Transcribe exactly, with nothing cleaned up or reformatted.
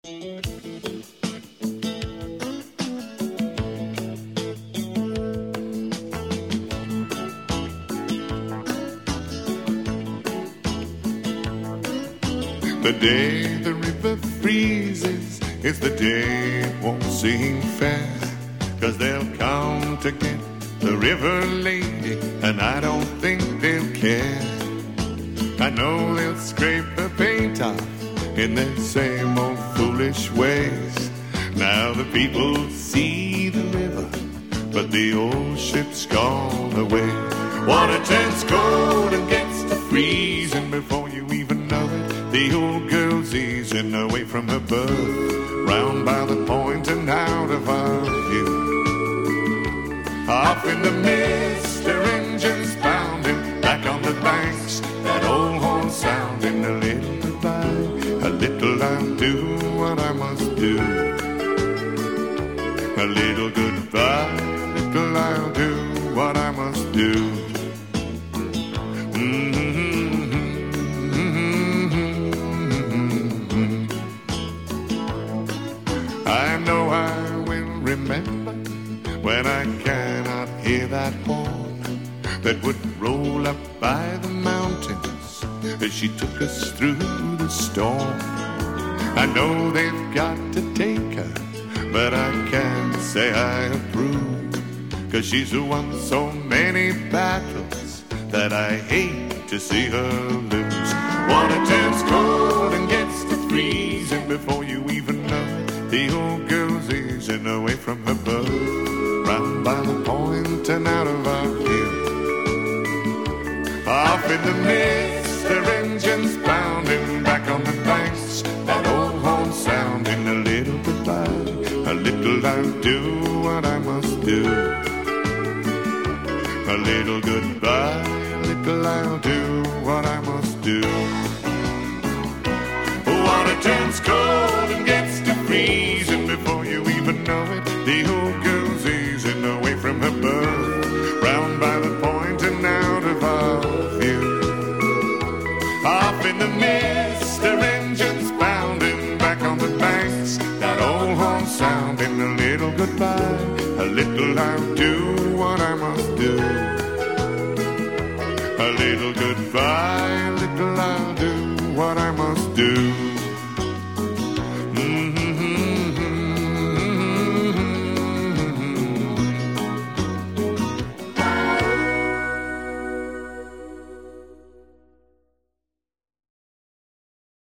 The day the river freezes is the day it won't seem fair, 'cause they'll come to get the river lady, and I don't think they'll care. I know they'll scrape the paint off in their same old foolish ways. Now the people see the river, but the old ship's gone away. Water turns cold and gets to freezing before you even know it. The old girl's easing away from her berth, round by the point and out of our view. Off in the mist, her engines pounding, back on the banks, that old horn sounding. A little goodbye, a little I'll do what I must do. A little goodbye, a little I'll do what I must do. I know I will remember when I cannot hear that horn that would roll up by the mountains as she took us through the storm. I know they've got to take her, but I can't say I approve, 'cause she's won so many battles that I hate to see her lose. Water turns cold and gets to freezing before you even know it. The old girl's easing away from her berth, round by the point and out of our view. Off in the mist, her engines pounding, back on the banks, that old horn sounding. A little goodbye, a little I'll do what I must do. A little goodbye, a little I'll do what I must do. Water turns cold and gets to freezing before you even know it. The old girl's easing away from her berth, round by the point and out of our view. Off in the mist, her engines pounding, back on the banks, that old horn sounding. A little goodbye, a little I'll do what I must do. A little goodbye, a little I'll do what I must do.